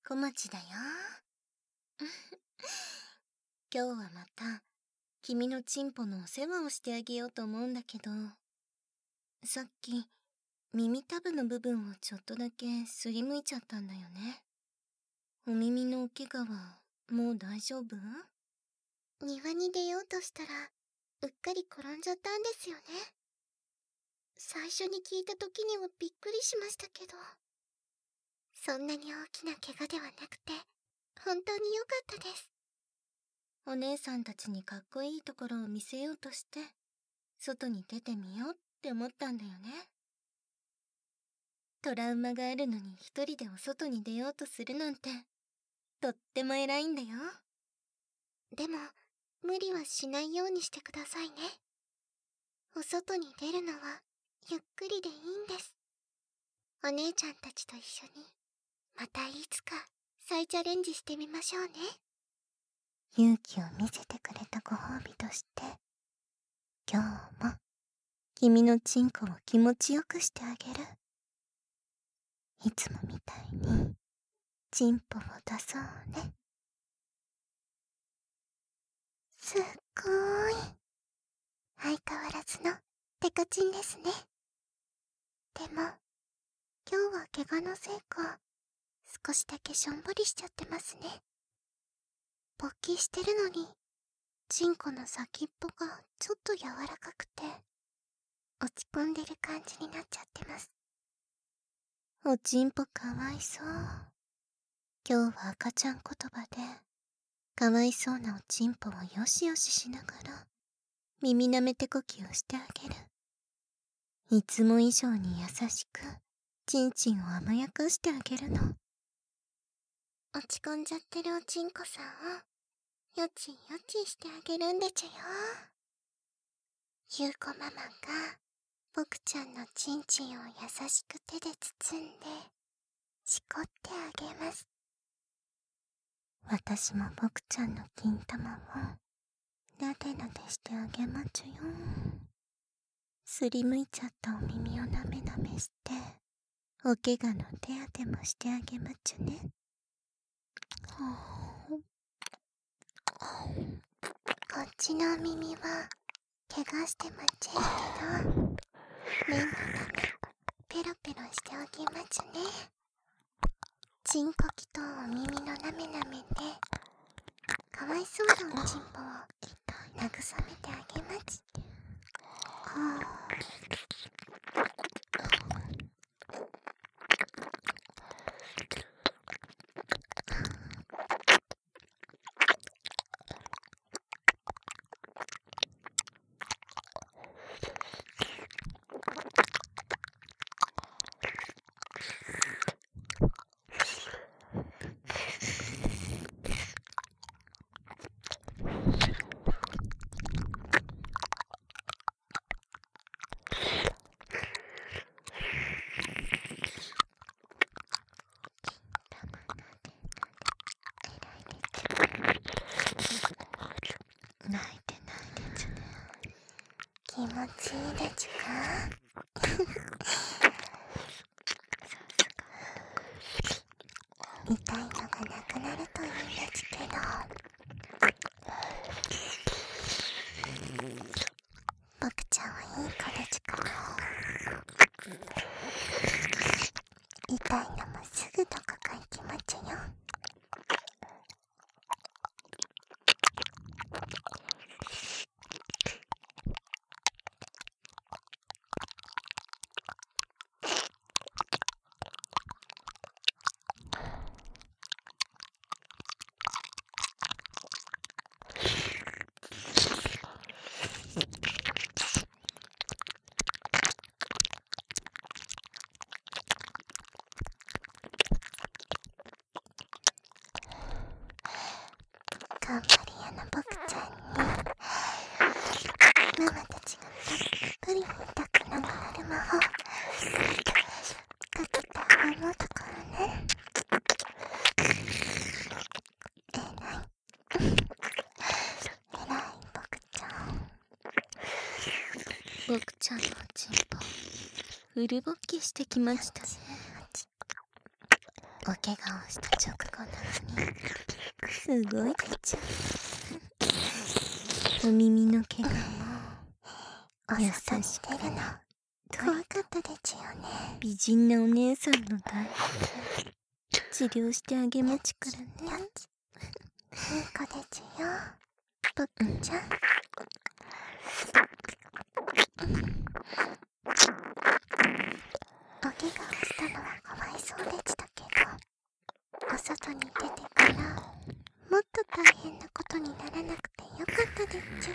小町だよ。今日はまた君のチンポのお世話をしてあげようと思うんだけど、さっき耳たぶの部分をちょっとだけすりむいちゃったんだよね。お耳のお怪我はもう大丈夫？ 庭に出ようとしたらうっかり転んじゃったんですよね。最初に聞いた時にはびっくりしましたけど、そんなに大きな怪我ではなくて本当に良かったです。 お姉さんたちにかっこいいところを見せようとして外に出てみようって思ったんだよね。トラウマがあるのに一人でお外に出ようとするなんてとっても偉いんだよ。 でも無理はしないようにしてくださいね。お外に出るのはゆっくりでいいんです。お姉ちゃんたちと一緒にまたいつか再チャレンジしてみましょうね。 勇気を見せてくれたご褒美として今日も君のチンコを気持ちよくしてあげる。いつもみたいにチンポを出そうね。 すっごーい。相変わらずのテカチンですね。でも今日は怪我のせいか少しだけしょんぼりしちゃってますね。勃起してるのにチンコの先っぽがちょっと柔らかくて落ち込んでる感じになっちゃってます。 おちんぽかわいそう。今日は赤ちゃん言葉でかわいそうなおちんぽをよしよししながら耳なめてこきをしてあげる。いつも以上に優しくチンチンを甘やかしてあげるの。 落ち込んじゃってるおちんこさんをよちよちしてあげるんでちゅよ。ゆうこママが僕ちゃんのチンチンを優しく手で包んでしこってあげます。 私も僕ちゃんの金玉をなでなでしてあげまちゅよ。すりむいちゃったお耳をなめなめしてお怪我の手当てもしてあげまちゅね。 こっちのお耳は怪我してまっちゃうけど念のためペロペロしておきまちゅね。チンコキとお耳のなめなめでかわいそうなおちんぽを慰めてあげます。 泣いてないでちゅね。 気持ちいいでちゅか。痛いのがなくなるといいんですけど、僕ちゃんはいい子でちゅから、痛いのもすぐどこか行きまちゅよ。頑張り屋の僕ちゃんにママたちがたっぷり痛くなくなる魔法かけてあげようところね。偉い僕ちゃん。 僕ちゃんのちんぽうるぼっきしてきましたね。 お怪我をした直後なのにすごい出ちゃう。お耳の怪我も優しく出るの怖かったでちゅよね。 美人なお姉さんの大福治療してあげまちからね。 いい子でちゅよ、僕ちゃん。お怪我をしたのはかわいそうでしたけど、お外に出てからもっと大変なことにならなくてよかったでちゅ。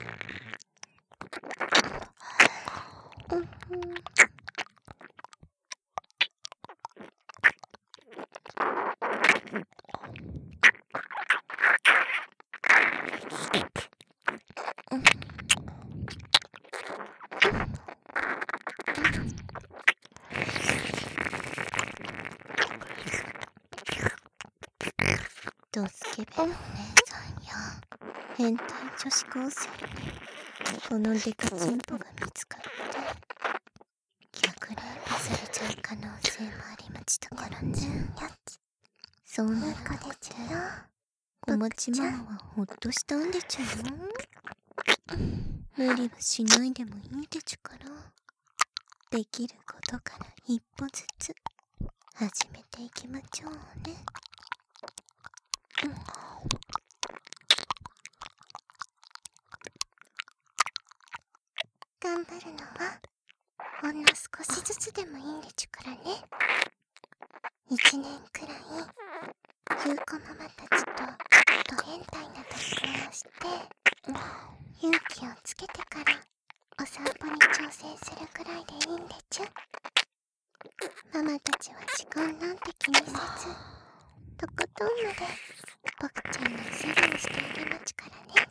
ドスケベのお姉さんや変態女子高生にこのデカチンポが見つかって逆レイプされちゃう可能性もありましたからね。そうならなくておもちママはほっとしたんでちゅよ。無理はしないでもいいでちゅから、できることから一歩ずつ始めていきまちょうね。 頑張るのはほんの少しずつでもいいんでちゅからね。1年くらい優子ママたちとド変態な特訓をして勇気をつけてからお散歩に挑戦するくらいでいいんでちゅ。ママたちは時間なんて気にせずとことんまで僕ちゃんの世話をしてあげまちからね。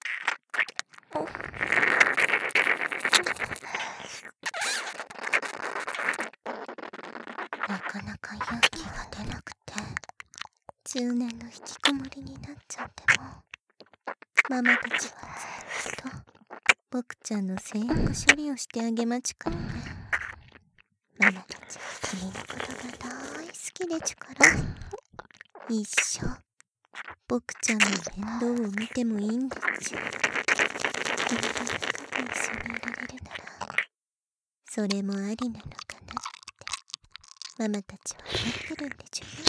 なかなか勇気が出なくて10年の引きこもりになっちゃっても、ママたちはずっと僕ちゃんの性欲処理をしてあげまちからね。ママたちは君のことが大好きでちゅから、一生僕ちゃんの面倒を見てもいいんでちゅ。君と長く一緒にいられるならそれもありなのかなってママたちは思ってるんでちゅね。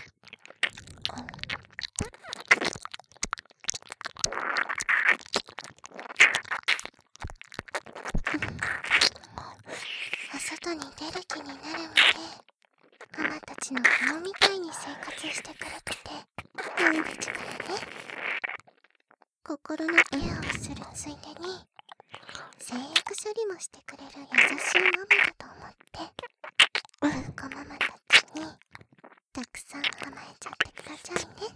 お外に出る気になるまでママたちの子みたいに生活してくれてていいんでちゅからね。心のケアをするついでに性欲処理もしてくれる優しいママだと思って優子ママたちにたくさん甘えちゃってくださいね。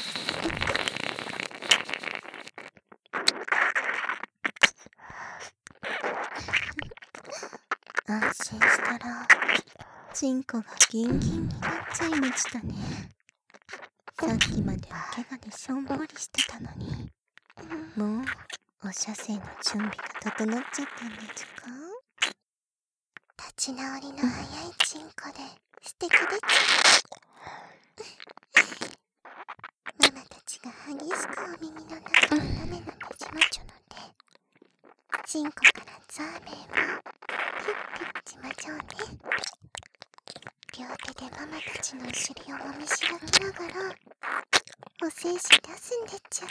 安心したらチンコがギンギンになっちゃいましたね。さっきまでお怪我でしょんぼりしてたのに、もうお射精の準備が整っちゃったんでちゅか。 立ち直りの早いチンコで素敵でちゅ。ママたちが激しくお耳の中をなめなめしまちょので、チンコからザーメンをピッピッしまちょうね。両手でママたちのお尻をもみしらきながらお精子出すんでちゅ。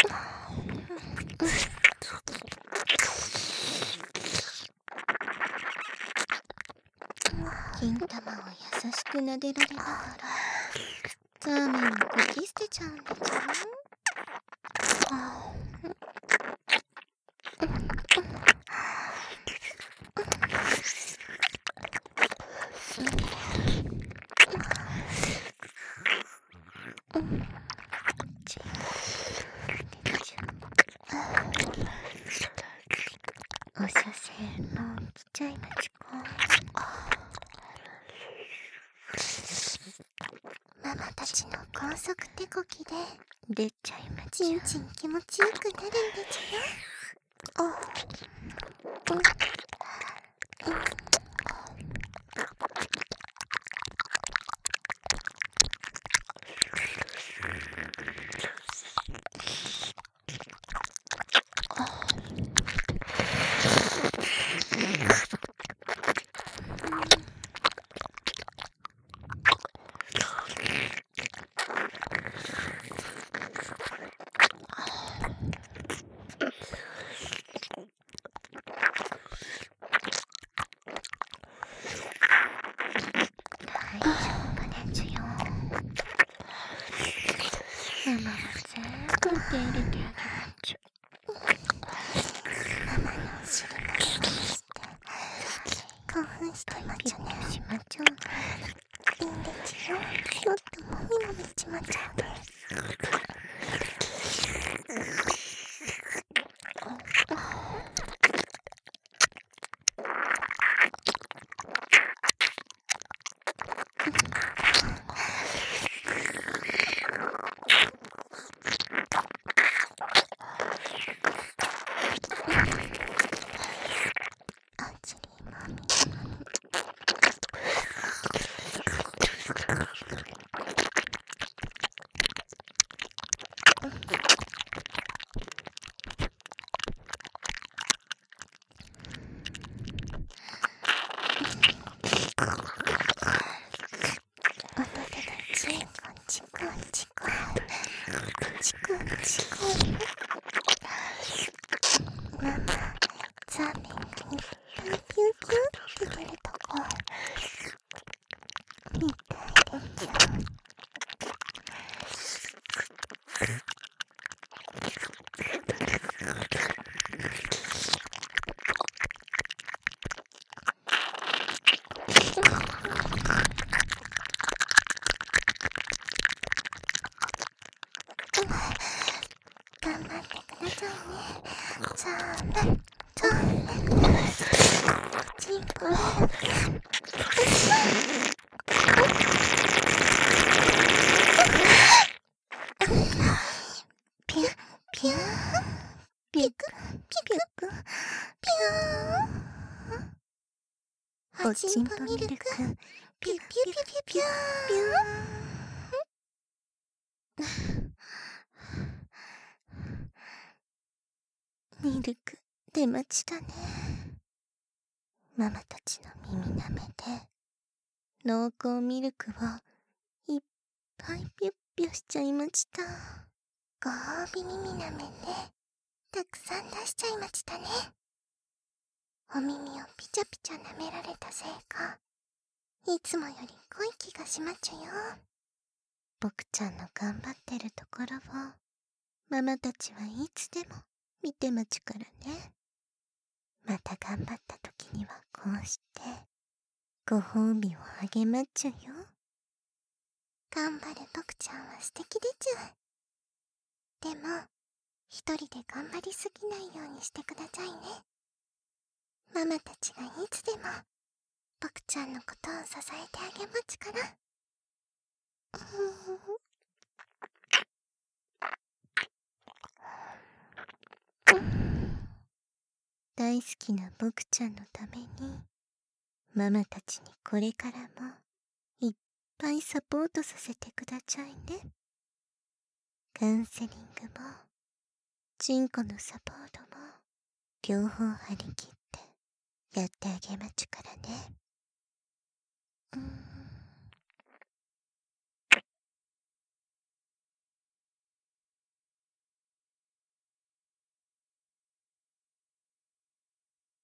金玉を優しく撫でられながらザーメンをこき捨てちゃうんでちゅ。お射精の来ちゃいまちこ。 ママたちの高速手こきで出ちゃいまちちんちん気持ちよくなるんでちゅよ。 ちょっともみもみしちまっちゃうね。あちりまみまみ。お腹がチンコチコチコチコチコ。ママ、ザーメンがいっぱいピューピューって出るとこ見たいでちゃん。頑張ってくださいね。ザーメン、ザーメン。チンコピュッピューピクピクピュー。 おちんぽミルク、 ピュッピュッピュッピュッピュー。 ミルク出待ちだね。ママたちの耳舐めて濃厚ミルクをいっぱいピュッピュしちゃいました。 ご褒美耳舐めてたくさん出しちゃいましたね。お耳をピチャピチャ舐められたせいか、いつもより濃い気がしまっちゃよ。 僕ちゃんの頑張ってるところをママたちはいつでも見てまちからね。また頑張った時にはこうしてご褒美をあげまっちゃよ。 頑張る僕ちゃんは素敵でちゅ。でも一人で頑張りすぎないようにしてくださいね。ママたちがいつでも僕ちゃんのことを支えてあげまちから。 大好きな僕ちゃんのためにママたちにこれからもいっぱいサポートさせてくださいね。カウンセリングもチンコのサポートも両方張り切ってやってあげまちゅからね。